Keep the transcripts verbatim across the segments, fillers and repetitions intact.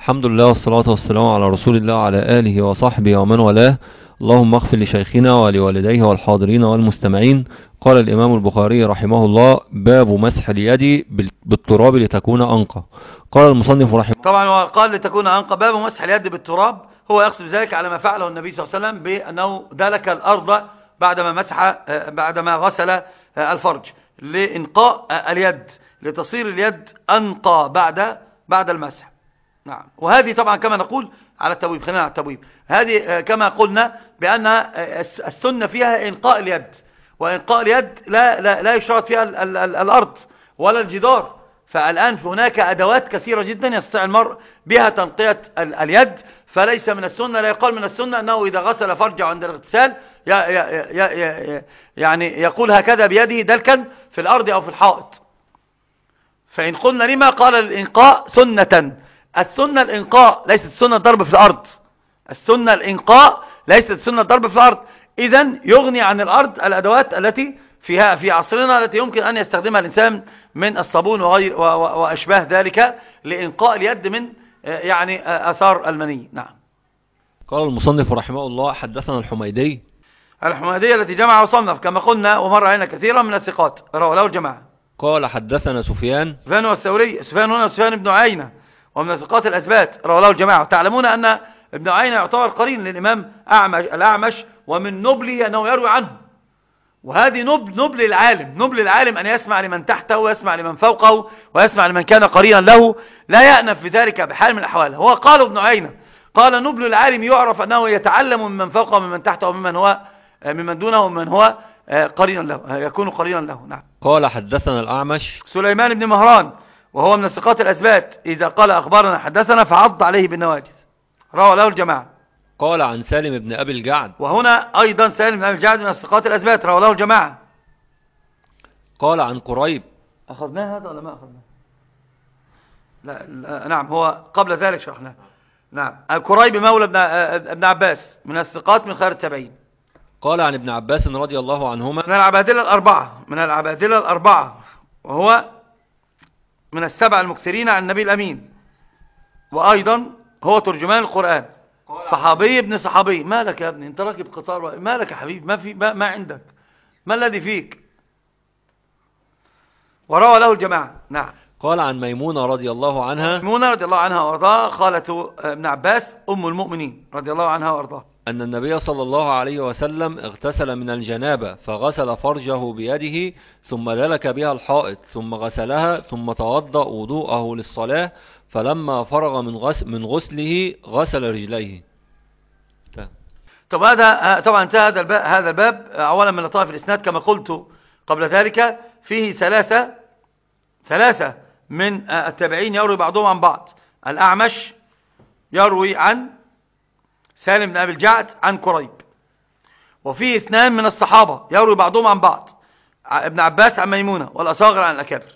الحمد لله والصلاة والسلام على رسول الله وعلى آله وصحبه ومن والاه. اللهم اغفر لشيخنا ولوالديه والحاضرين والمستمعين. قال الإمام البخاري رحمه الله: باب مسح اليد بالتراب لتكون أنقى. قال المصنف رحمه الله، طبعا هو قال لتكون أنقى. باب مسح اليد بالتراب هو يقصد ذلك على ما فعله النبي صلى الله عليه وسلم بأنه دلك الأرض بعدما مسح بعدما غسل الفرج لإنقاء اليد، لتصير اليد أنقى بعد بعد المسح. نعم. وهذه طبعا كما نقول على التبويب، خلينا على التبويب، هذه كما قلنا بأن السنة فيها إنقاء اليد، وإنقاء اليد لا لا لا يشترط فيها ال ال ال الأرض ولا الجدار. فالآن هناك أدوات كثيرة جدا يستطيع المرء بها تنقية ال اليد، فليس من السنة، لا يقال من السنة أنه إذا غسل فرجه عند الاغتسال يعني يقول هكذا بيده دلكا في الأرض أو في الحائط. فإن قلنا لما قال الإنقاء سنة، السنة الإنقاء ليست السنة الضرب في الأرض، السنة الإنقاء ليست السنة الضرب في الأرض. إذن يغني عن الأرض الأدوات التي فيها في عصرنا التي يمكن أن يستخدمها الإنسان من الصابون وغير وأشباه ذلك لإنقاء اليد من يعني أثار المني. نعم. قال المصنف رحمه الله: حدثنا الحميدي. الحميدية التي جمع وصنف كما قلنا ومر علينا كثيرا من الثقات، رواه له الجماعة. قال حدثنا سفيان. سفيان والثوري، سفيان هنا سفيان بن عيينة ومن الثقات الأثبات، رواه له الجماعة. تعلمون أن ابن عيينة يعتبر قرين للإمام أعمش الأعمش، ومن نبله أنه يروي عنه. وهذه نبل, نبل العالم نبل العالم أن يسمع لمن تحته ويسمع لمن فوقه ويسمع لمن كان قرينا له، لا يأنف في ذلك بحال من الأحوال. هو قال ابن عيينة قال: نبل العالم يعرف أنه يتعلم ممن فوقه وممن تحته وممن هو ممن دونه ومن هو قرينا له، يكون قرينا له. نعم. قال حدثنا الأعمش سليمان بن مهران وهو من الثقات الأثبات، إذا قال أخبارنا حدثنا فعض عليه بالنواجذ، روى له الجماعة. قال عن سالم بن أبي الجعد، وهنا أيضا سالم بن أبي الجعد من الثقات الأثبات، روى له الجماعة. قال عن قريب. أخذناه هذا ولا ما أخذناه؟ لا, لا نعم، هو قبل ذلك شرحناه. نعم. قريب مولى ابن, ابن عباس من الثقات من خير التابعين. قال عن ابن عباس رضي الله عنهما: من العبادلة الأربعة من العبادلة الأربعة وهو من السبع المكثرين عن النبي الأمين، وأيضا هو ترجمان القرآن، صحابي ابن صحابي. مالك يا ابني انت راكب قطار؟ مالك يا حبيب؟ ما في ما, ما عندك؟ ما الذي فيك؟ وروى له الجماعة. نعم. قال عن ميمونة رضي الله عنها، ميمونة رضي الله عنها وارضاها، خالة ابن عباس أم المؤمنين رضي الله عنها وارضاها، أن النبي صلى الله عليه وسلم اغتسل من الجنابة فغسل فرجه بيده ثم دلك بها الحائط ثم غسلها ثم توضأ وضوءه للصلاة، فلما فرغ من غسل من غسله غسل رجليه. طب هذا طبعا انتهى هذا الباب. هذا الباب اولا من لطائف الاسناد كما قلت قبل ذلك، فيه ثلاثة ثلاثة من التابعين يروي بعضهم عن بعض. الأعمش يروي عن سالم بن أبي الجعد عن قريب، وفيه اثنان من الصحابة يروي بعضهم عن بعض، ابن عباس عن ميمونة والأصاغر عن الأكابر.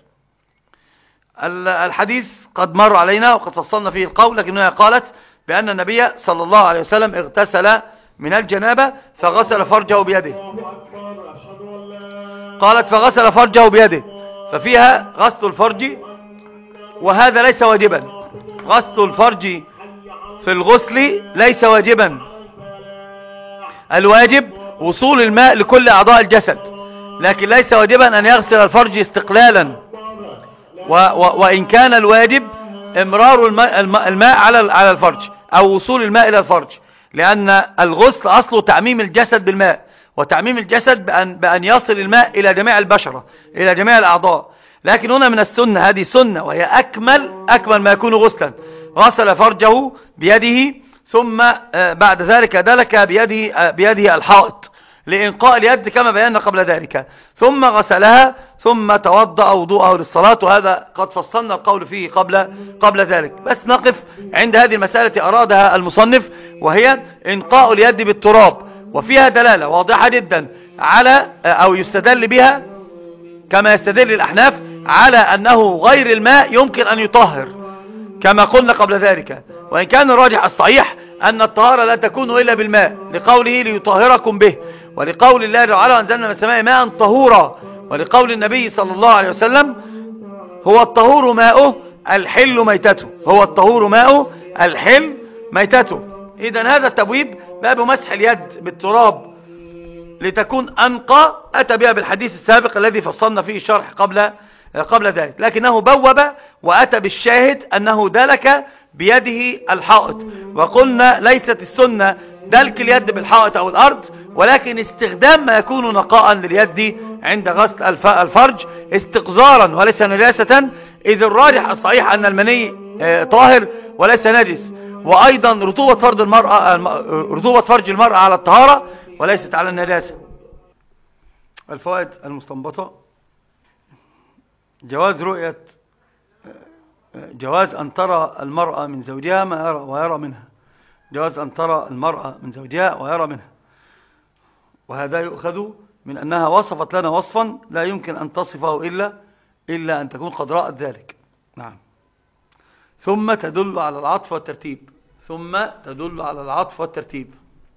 الحديث قد مر علينا وقد فصلنا فيه القول، لكنها قالت بأن النبي صلى الله عليه وسلم اغتسل من الجنابة فغسل فرجه بيده. قالت فغسل فرجه بيده، ففيها غسل الفرج، وهذا ليس واجبا. غسل الفرج في الغسل ليس واجبا، الواجب وصول الماء لكل أعضاء الجسد، لكن ليس واجبا أن يغسل الفرج استقلالا، و و وإن كان الواجب امرار الماء, الماء على على الفرج أو وصول الماء إلى الفرج، لأن الغسل أصله تعميم الجسد بالماء، وتعميم الجسد بأن, بأن يصل الماء إلى جميع البشرة إلى جميع الأعضاء. لكن هنا من السنة، هذه سنة وهي أكمل أكمل ما يكون غسلا، غسل فرجه بيده ثم بعد ذلك دلك بيده, بيده الحائط لإنقاء اليد كما بينا قبل ذلك، ثم غسلها ثم توضأ وضوءه للصلاة. وهذا قد فصلنا القول فيه قبل قبل ذلك، بس نقف عند هذه المسألة أرادها المصنف، وهي إنقاء اليد بالتراب، وفيها دلالة واضحة جدا على أو يستدل بها كما يستدل الأحناف على أنه غير الماء يمكن أن يطهر كما قلنا قبل ذلك. وإن كان الراجح الصحيح أن الطهارة لا تكون إلا بالماء، لقوله ليطهركم به، ولقول الله تعالى أنزلنا من السماء ماء طهورا، ولقول النبي صلى الله عليه وسلم هو الطهور ماؤه الحل ميتته، هو الطهور ماؤه الحم ميتته. إذن هذا التبويب باب مسح اليد بالتراب لتكون أنقى أتى بها بالحديث السابق الذي فصلنا فيه الشرح قبل قبل ذلك، لكنه بوب وأتى بالشاهد أنه دلك بيده الحائط. وقلنا ليست السنة دلك اليد بالحائط أو الأرض، ولكن استخدام ما يكون نقاء لليد عند غسل الفرج استقذارا وليس نجاسة، إذ الراجح الصحيح أن المني طاهر وليس نجس، وأيضا رطوبة فرج المرأة رطوبة فرج المرأة على الطهارة وليست على النجاسة. الفوائد المستنبطة: جواز رؤية جواز أن ترى المرأة من زوجها ما يرى ويرى منها، جواز أن ترى المرأة من زوجها ويرى منها، وهذا يؤخذ من أنها وصفت لنا وصفا لا يمكن أن تصفه إلا إلا أن تكون قد رأت ذلك. نعم. ثم تدل على العطف والترتيب ثم تدل على العطف والترتيب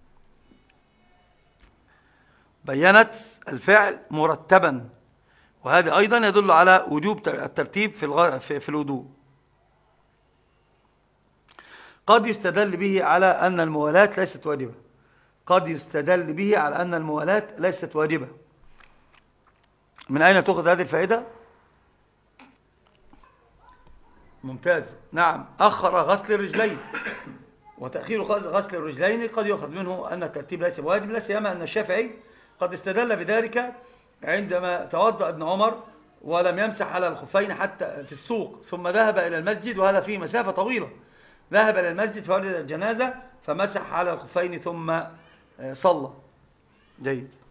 بينت الفعل مرتبا، وهذا أيضا يدل على وجوب الترتيب في الغ... في, في الوضوء. قد يستدل به على أن الموالاة ليست واجبة قد يستدل به على أن الموالاة ليست واجبة. من أين تأخذ هذه الفائدة؟ ممتاز. نعم، أخر غسل الرجلين، وتأخير غسل الرجلين قد يأخذ منه أن الترتيب ليس واجب، لا سيما أن الشافعي قد استدل بذلك عندما توضأ ابن عمر ولم يمسح على الخفين حتى في السوق، ثم ذهب إلى المسجد، وهذا فيه مسافة طويلة، ذهب إلى المسجد فوجد الجنازة فمسح على الخفين ثم صلى. جيد.